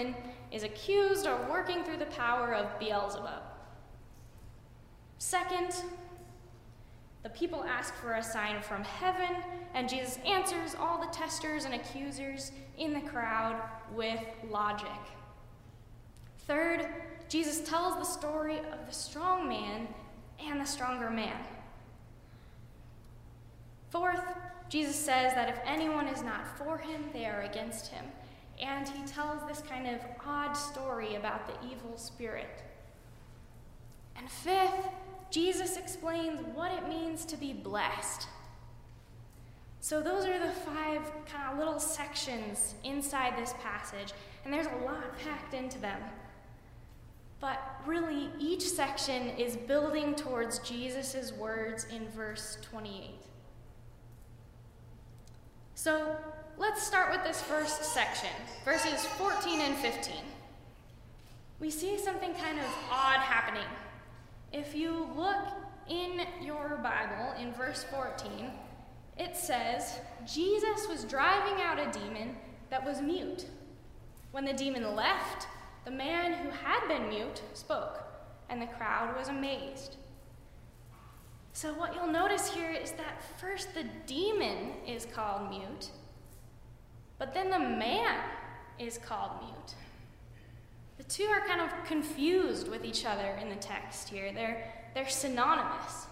demon is accused of working through the power of Beelzebub. Second, the people ask for a sign from heaven, and Jesus answers all the testers and accusers in the crowd with logic. Third, Jesus tells the story of the strong man and the stronger man. Fourth, Jesus says that if anyone is not for him, they are against him. And he tells this kind of odd story about the evil spirit. And fifth, Jesus explains what it means to be blessed. So those are the 5 kind of little sections inside this passage, and there's a lot packed into them. But really, each section is building towards Jesus' words in verse 28. So let's start with this first section, verses 14 and 15. We see something kind of odd happening. If you look in your Bible, in verse 14, it says, Jesus was driving out a demon that was mute. When the demon left, the man who had been mute spoke, and the crowd was amazed. So what you'll notice here is that first the demon is called mute, but then the man is called mute. The two are kind of confused with each other in the text here. They're synonymous.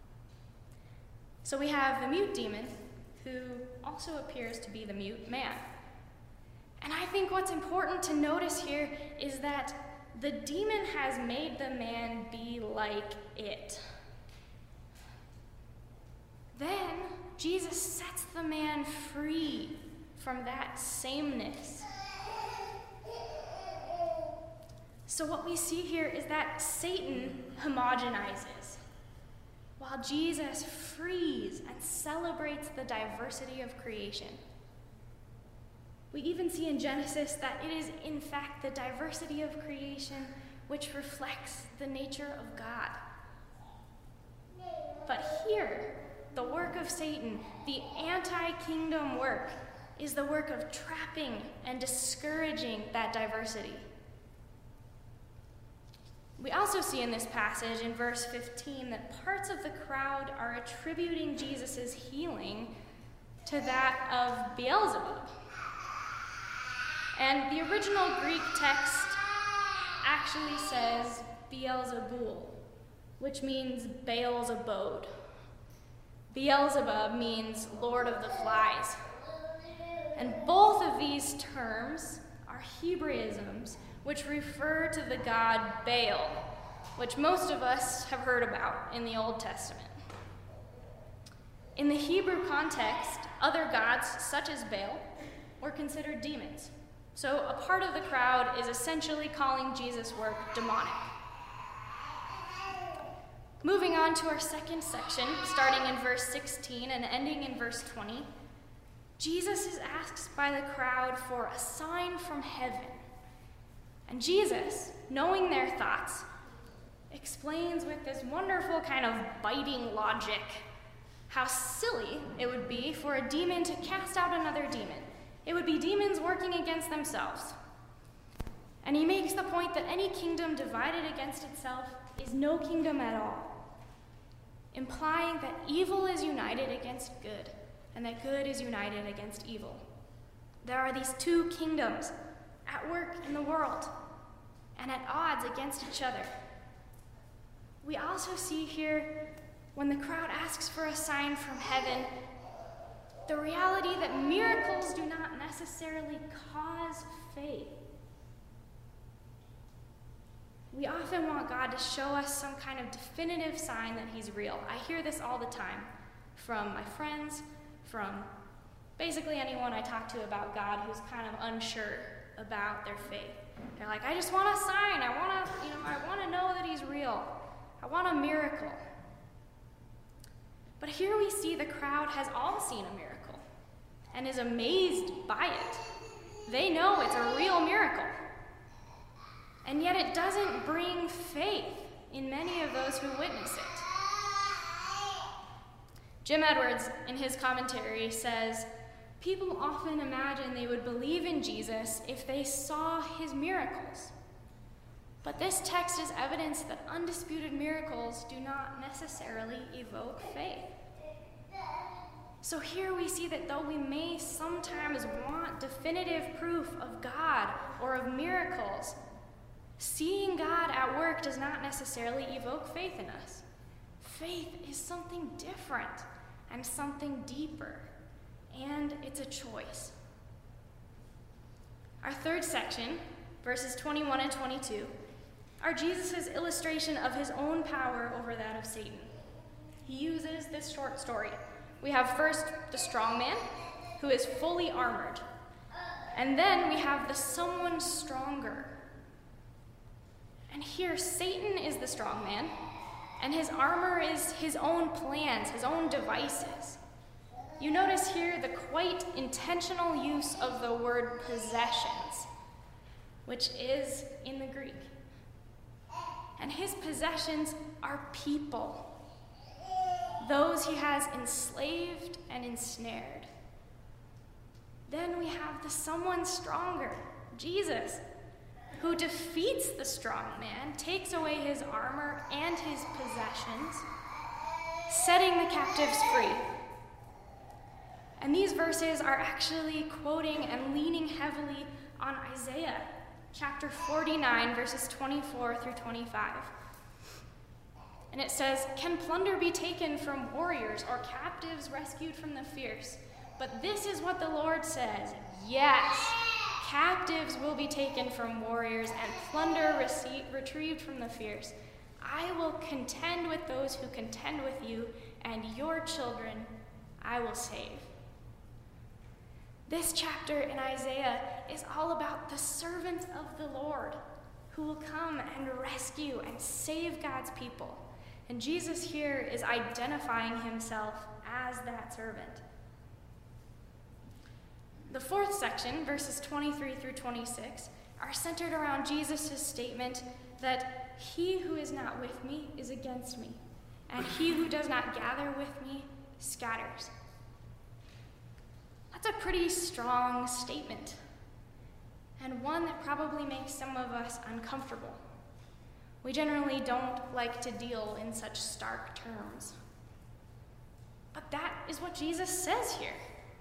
So we have the mute demon, who also appears to be the mute man. And I think what's important to notice here is that the demon has made the man be like it. Then Jesus sets the man free from that sameness. So what we see here is that Satan homogenizes, while Jesus frees and celebrates the diversity of creation. We even see in Genesis that it is, in fact, the diversity of creation which reflects the nature of God. But here, the work of Satan, the anti-kingdom work, is the work of trapping and discouraging that diversity. We also see in this passage, in verse 15, that parts of the crowd are attributing Jesus' healing to that of Beelzebub. And the original Greek text actually says Beelzebul, which means Baal's abode. Beelzebub means Lord of the Flies. And both of these terms are Hebraisms, which refer to the god Baal, which most of us have heard about in the Old Testament. In the Hebrew context, other gods, such as Baal, were considered demons. So a part of the crowd is essentially calling Jesus' work demonic. Moving on to our second section, starting in verse 16 and ending in verse 20, Jesus is asked by the crowd for a sign from heaven. And Jesus, knowing their thoughts, explains with this wonderful kind of biting logic how silly it would be for a demon to cast out another demon. It would be demons working against themselves. And he makes the point that any kingdom divided against itself is no kingdom at all, implying that evil is united against good, and that good is united against evil. There are these two kingdoms at work in the world, and at odds against each other. We also see here, when the crowd asks for a sign from heaven, the reality that miracles do not necessarily cause faith. We often want God to show us some kind of definitive sign that he's real. I hear this all the time from my friends, from basically anyone I talk to about God who's kind of unsure about their faith. They're like, I just want a sign. I want to know that he's real. I want a miracle. But here we see the crowd has all seen a miracle and is amazed by it. They know it's a real miracle. And yet it doesn't bring faith in many of those who witness it. Jim Edwards, in his commentary, says, People often imagine they would believe in Jesus if they saw his miracles. But this text is evidence that undisputed miracles do not necessarily evoke faith. So here we see that though we may sometimes want definitive proof of God or of miracles, seeing God at work does not necessarily evoke faith in us. Faith is something different and something deeper, and it's a choice. Our third section, verses 21 and 22, are Jesus' illustration of his own power over that of Satan. He uses this short story. We have first the strong man, who is fully armored. And then we have the someone stronger. And here, Satan is the strong man, and his armor is his own plans, his own devices. You notice here the quite intentional use of the word possessions, which is in the Greek. And his possessions are people, those he has enslaved and ensnared. Then we have the someone stronger, Jesus, who defeats the strong man, takes away his armor and his possessions, setting the captives free. And these verses are actually quoting and leaning heavily on Isaiah chapter 49, verses 24 through 25. And it says, "Can plunder be taken from warriors or captives rescued from the fierce? But this is what the Lord says, yes, captives will be taken from warriors and plunder retrieved from the fierce. I will contend with those who contend with you, and your children I will save." This chapter in Isaiah is all about the servant of the Lord who will come and rescue and save God's people. And Jesus here is identifying himself as that servant. The fourth section, verses 23 through 26, are centered around Jesus' statement that he who is not with me is against me, and he who does not gather with me scatters. That's a pretty strong statement, and one that probably makes some of us uncomfortable. We generally don't like to deal in such stark terms. But that is what Jesus says here.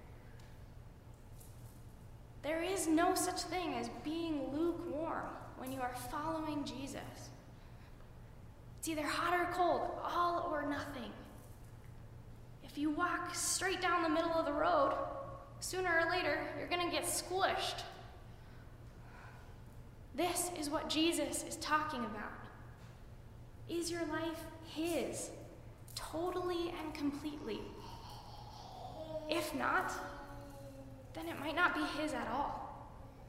There is no such thing as being lukewarm when you are following Jesus. It's either hot or cold, all or nothing. If you walk straight down the middle of the road, sooner or later, you're going to get squished. This is what Jesus is talking about. Is your life his, totally and completely? If not, then it might not be his at all.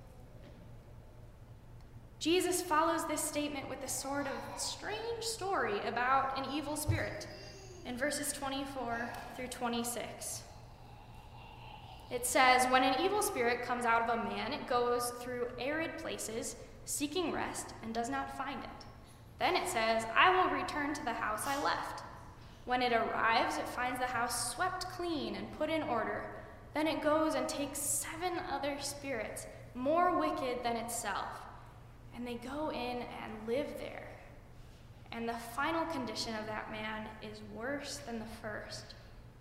Jesus follows this statement with a sort of strange story about an evil spirit in verses 24 through 26. It says, "When an evil spirit comes out of a man, it goes through arid places, seeking rest, and does not find it. Then it says, 'I will return to the house I left.' When it arrives, it finds the house swept clean and put in order. Then it goes and takes 7 other spirits, more wicked than itself, and they go in and live there. And the final condition of that man is worse than the first."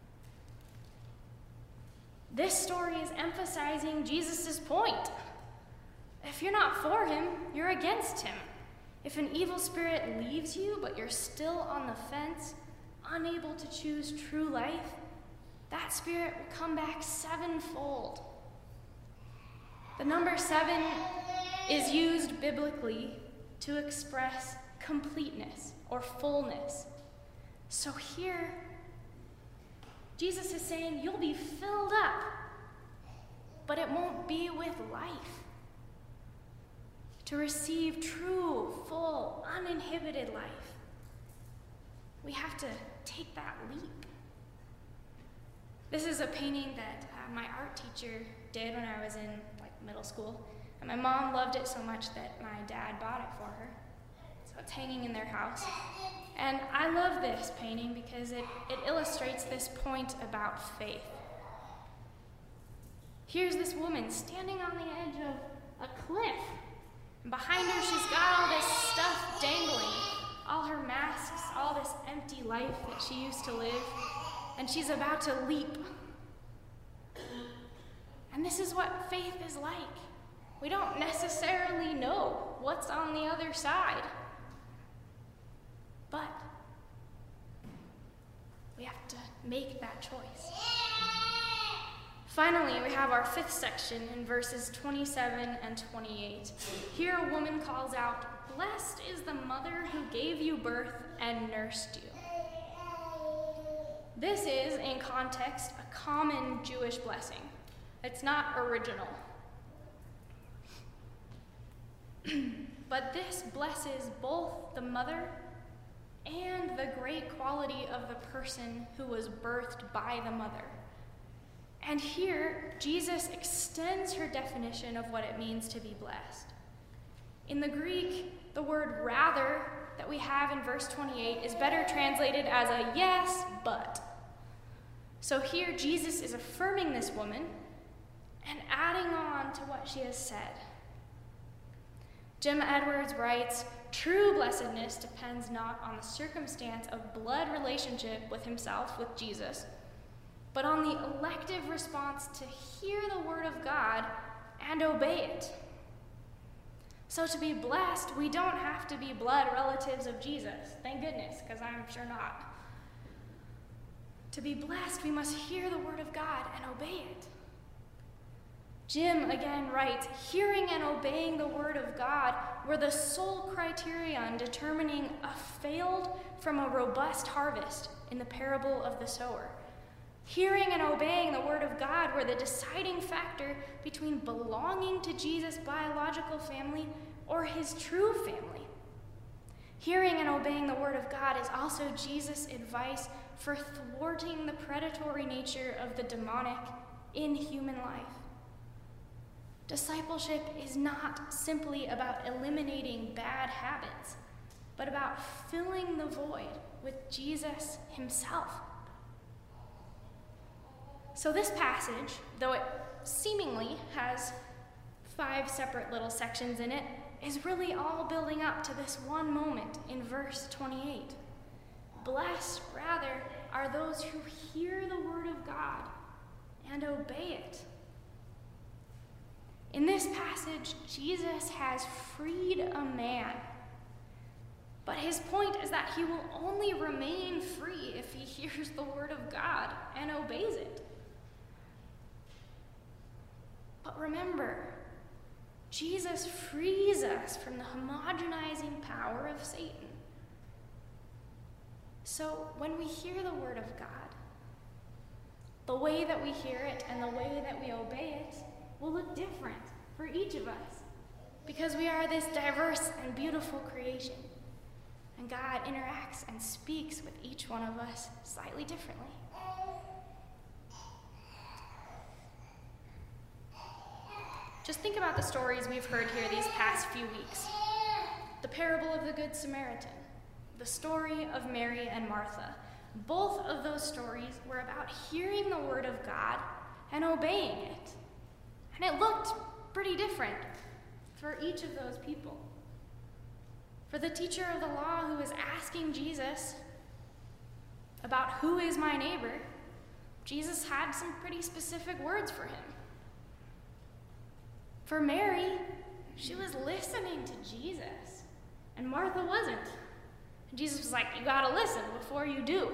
This story is emphasizing Jesus' point. If you're not for him, you're against him. If an evil spirit leaves you, but you're still on the fence, unable to choose true life, that spirit will come back 7-fold. The number 7 is used biblically to express completeness or fullness. So here, Jesus is saying you'll be filled up, but it won't be with life. To receive true, full, uninhibited life, we have to take that leap. This is a painting that my art teacher did when I was in middle school, and my mom loved it so much that my dad bought it for her. So it's hanging in their house. And I love this painting because it illustrates this point about faith. Here's this woman standing on the edge of a cliff. And behind her, she's got all this stuff dangling, all her masks, all this empty life that she used to live, and she's about to leap. And this is what faith is like. We don't necessarily know what's on the other side, but we have to make that choice. Finally, we have our fifth section in verses 27 and 28. Here a woman calls out, "Blessed is the mother who gave you birth and nursed you." This is, in context, a common Jewish blessing. It's not original. But this blesses both the mother and the great quality of the person who was birthed by the mother. And here, Jesus extends her definition of what it means to be blessed. In the Greek, the word rather that we have in verse 28 is better translated as a yes, but. So here, Jesus is affirming this woman and adding on to what she has said. Jim Edwards writes, "True blessedness depends not on the circumstance of blood relationship with himself, with Jesus, but on the elective response to hear the word of God and obey it." So to be blessed, we don't have to be blood relatives of Jesus. Thank goodness, because I'm sure not. To be blessed, we must hear the word of God and obey it. Jim again writes, "Hearing and obeying the word of God were the sole criterion determining a failed from a robust harvest in the parable of the sower. Hearing and obeying the word of God were the deciding factor between belonging to Jesus' biological family or his true family. Hearing and obeying the word of God is also Jesus' advice for thwarting the predatory nature of the demonic in human life. Discipleship is not simply about eliminating bad habits, but about filling the void with Jesus himself. So this passage, though it seemingly has 5 separate little sections in it, is really all building up to this one moment in verse 28. Blessed, rather, are those who hear the word of God and obey it. In this passage, Jesus has freed a man, but his point is that he will only remain free if he hears the word of God and obeys it. But remember, Jesus frees us from the homogenizing power of Satan. So when we hear the word of God, the way that we hear it and the way that we obey it will look different for each of us, because we are this diverse and beautiful creation, and God interacts and speaks with each one of us slightly differently. Just think about the stories we've heard here these past few weeks. The parable of the Good Samaritan, the story of Mary and Martha. Both of those stories were about hearing the word of God and obeying it. And it looked pretty different for each of those people. For the teacher of the law who was asking Jesus about who is my neighbor, Jesus had some pretty specific words for him. For Mary, she was listening to Jesus, and Martha wasn't. And Jesus was like, you gotta listen before you do.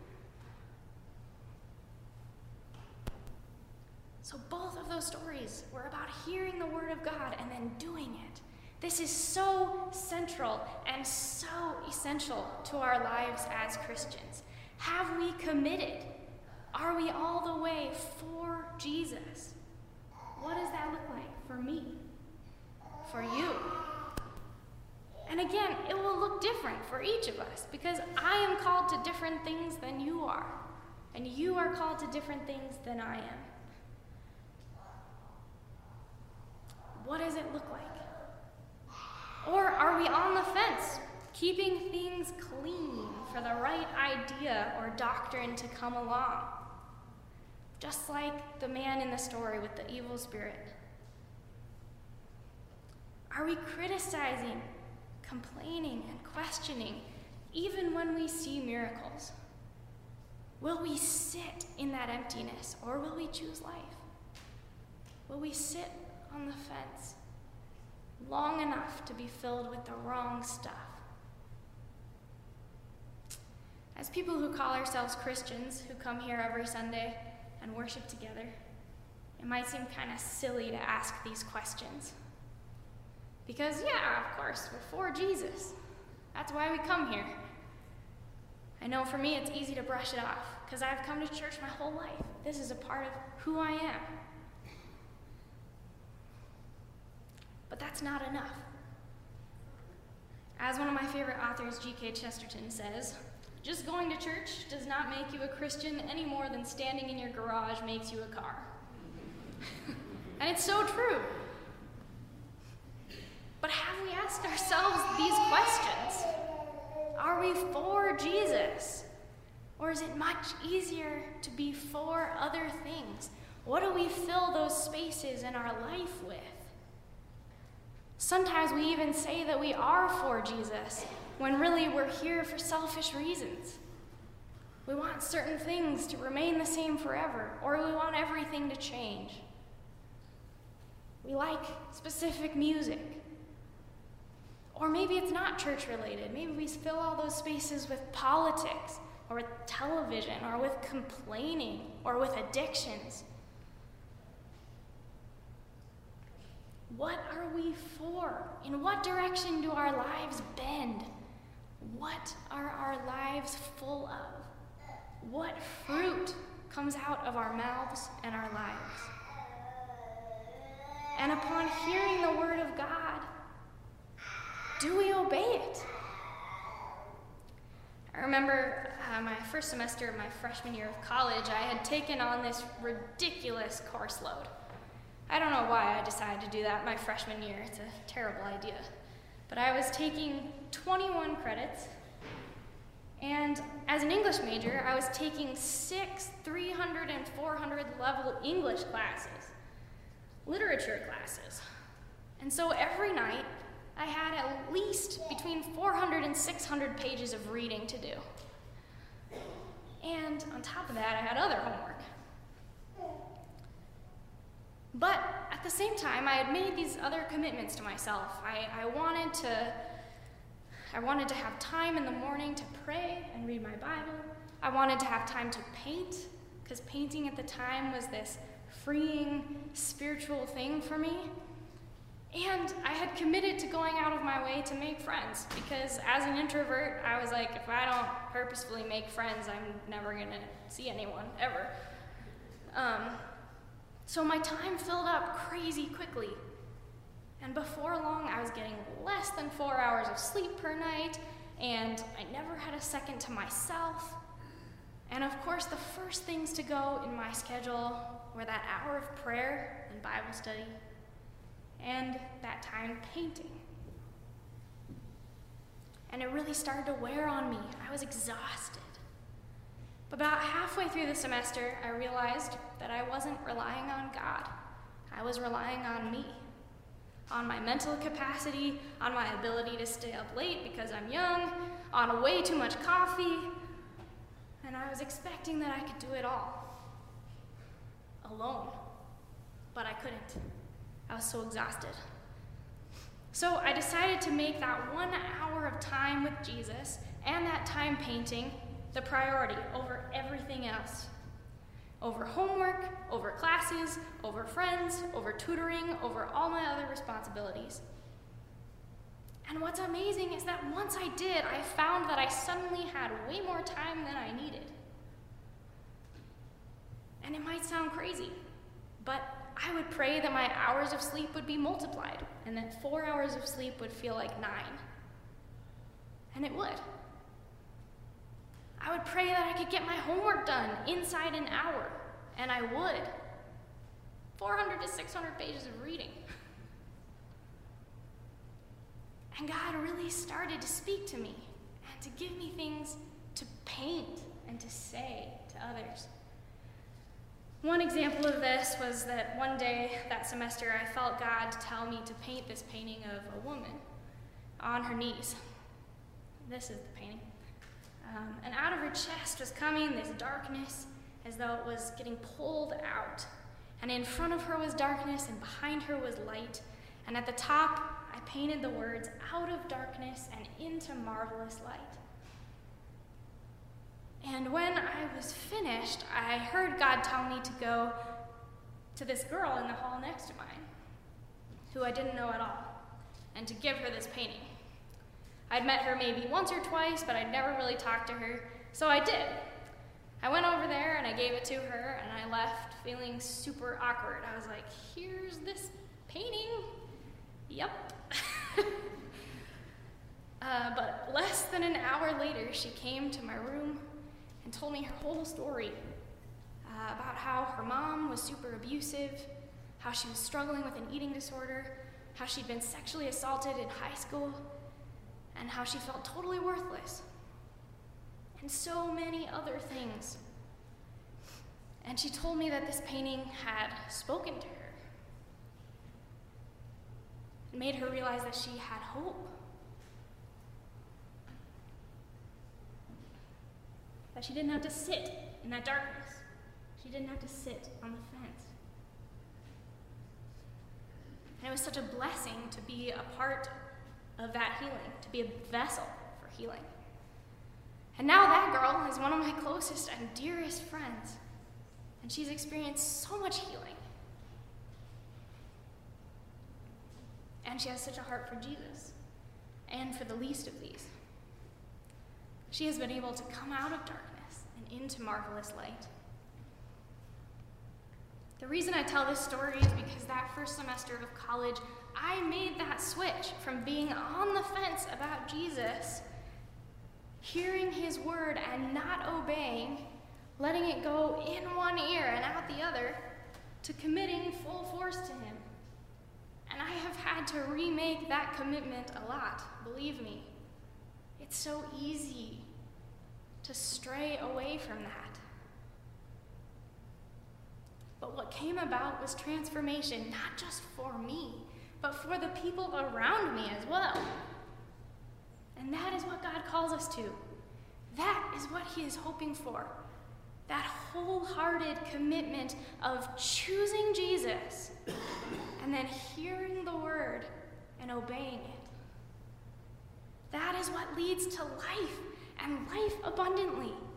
So both of those stories were about hearing the word of God and then doing it. This is so central and so essential to our lives as Christians. Have we committed? Are we all the way for Jesus? What does that look like for me? For you? And again, it will look different for each of us, because I am called to different things than you are, and you are called to different things than I am. What does it look like? Or are we on the fence, keeping things clean for the right idea or doctrine to come along? just like the man in the story with the evil spirit? Are we criticizing, complaining, and questioning even when we see miracles? Will we sit in that emptiness, or will we choose life? Will we sit on the fence long enough to be filled with the wrong stuff? As people who call ourselves Christians, who come here every Sunday and worship together, it might seem kind of silly to ask these questions. Because, yeah, of course, we're for Jesus. That's why we come here. I know for me it's easy to brush it off, because I've come to church my whole life. This is a part of who I am. But that's not enough. As one of my favorite authors, G.K. Chesterton, says, just going to church does not make you a Christian any more than standing in your garage makes you a car. And it's so true. But have we asked ourselves these questions? Are we for Jesus? Or is it much easier to be for other things? What do we fill those spaces in our life with? Sometimes we even say that we are for Jesus, when really we're here for selfish reasons. We want certain things to remain the same forever, or we want everything to change. We like specific music. Or maybe it's not church related. Maybe we fill all those spaces with politics, or with television, or with complaining, or with addictions. What are we for? In what direction do our lives bend? What are our lives full of? What fruit comes out of our mouths and our lives? And upon hearing the word of God, do we obey it? I remember my first semester of my freshman year of college, I had taken on this ridiculous course load. I don't know why I decided to do that my freshman year. It's a terrible idea. But I was taking 21 credits, and as an English major, I was taking 6 300 and 400 level English classes, literature classes. And so every night, I had at least between 400 and 600 pages of reading to do. And on top of that, I had other homework. But at the same time, I had made these other commitments to myself. I wanted to have time in the morning to pray and read my Bible. I wanted to have time to paint, because painting at the time was this freeing spiritual thing for me. And I had committed to going out of my way to make friends, because as an introvert, I was like, if I don't purposefully make friends, I'm never gonna see anyone, ever. So my time filled up crazy quickly. And before long, I was getting less than 4 hours of sleep per night, and I never had a second to myself. And of course, the first things to go in my schedule were that hour of prayer and Bible study, and that time painting. And it really started to wear on me. I was exhausted. But about halfway through the semester, I realized that I wasn't relying on God. I was relying on me, on my mental capacity, on my ability to stay up late because I'm young, on way too much coffee, and I was expecting that I could do it all alone. But I couldn't. I was so exhausted. So I decided to make that 1 hour of time with Jesus and that time painting the priority over everything else. Over homework, over classes, over friends, over tutoring, over all my other responsibilities. And what's amazing is that once I did, I found that I suddenly had way more time than I needed. And it might sound crazy, but I would pray that my hours of sleep would be multiplied, and that 4 hours of sleep would feel like 9. And it would. I would pray that I could get my homework done inside an hour, and I would. 400 to 600 pages of reading. And God really started to speak to me and to give me things to paint and to say to others. One example of this was that one day that semester I felt God tell me to paint this painting of a woman on her knees. This is the painting. And out of her chest was coming this darkness as though it was getting pulled out. And in front of her was darkness, and behind her was light. And at the top, I painted the words, "Out of darkness and into marvelous light." And when I was finished, I heard God tell me to go to this girl in the hall next to mine, who I didn't know at all, and to give her this painting. I'd met her maybe once or twice, but I'd never really talked to her, so I did. I went over there and I gave it to her, and I left feeling super awkward. I was like, here's this painting. Yep. But less than an hour later, she came to my room and told me her whole story about how her mom was super abusive, how she was struggling with an eating disorder, how she'd been sexually assaulted in high school, and how she felt totally worthless, and so many other things. And she told me that this painting had spoken to her. It made her realize that she had hope. That she didn't have to sit in that darkness. She didn't have to sit on the fence. And it was such a blessing to be a part of that healing, to be a vessel for healing. And now that girl is one of my closest and dearest friends, and she's experienced so much healing. And she has such a heart for Jesus, and for the least of these. She has been able to come out of darkness and into marvelous light. The reason I tell this story is because that first semester of college, I made that switch from being on the fence about Jesus, hearing his word and not obeying, letting it go in one ear and out the other, to committing full force to him. And I have had to remake that commitment a lot, believe me. It's so easy to stray away from that. But what came about was transformation, not just for me, but for the people around me as well. And that is what God calls us to. That is what he is hoping for. That wholehearted commitment of choosing Jesus and then hearing the word and obeying it. That is what leads to life, and life abundantly.